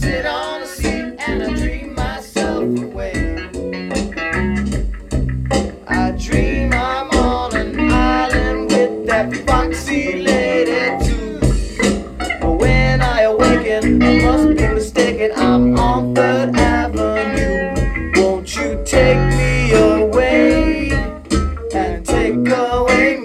sit on a seat and I dream myself away. I dream I'm on an island with that foxy lady too. But when I awaken, I must be mistaken. I'm on Third Avenue. Won't you take me away and take away